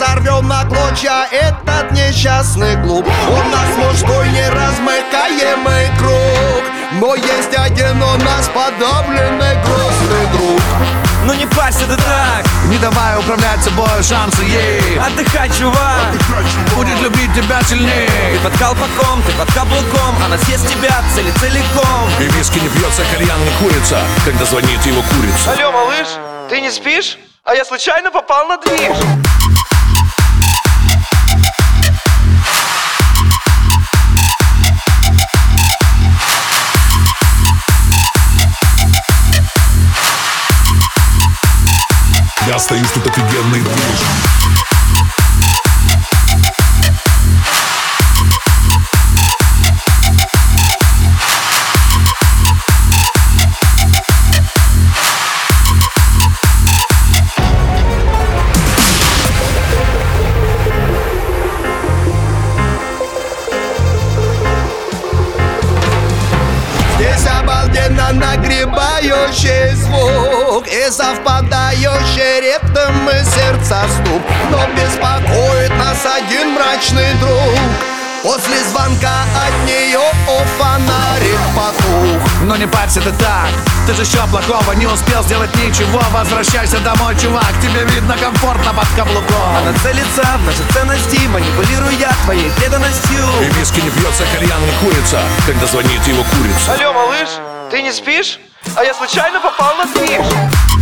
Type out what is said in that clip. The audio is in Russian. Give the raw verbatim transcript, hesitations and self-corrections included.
разорвем на клочья этот несчастный клуб. Он нас мужской неразмыкаемый круг, но есть один у нас подавленный грустный друг. Ну не парься ты так, не давай управлять собой, шансы ей. Отдыхай, чувак, будет любить тебя сильнее. Ты под колпаком, ты под каблуком, она съест тебя цели целиком. И виски не пьется, кальян не курится, когда звонит его курица. Алло, малыш, ты не спишь? А я случайно попал на движ. Я остаюсь тут офигенный движ. Здесь обалденно нагребающий звук и совпадающий ритм и сердца стук. Но беспокоит нас один мрачный друг. После звонка от нее о фонарик потух. Но не парься ты так, ты же еще плохого не успел сделать ничего. Возвращайся домой, чувак, тебе видно комфортно под каблуком. Она целится в наши ценности, манипулируя твоей преданностью. И виски не пьется, кальян не курится, когда звонит его курица. Алло, малыш, ты не спишь? А я случайно попал на движ.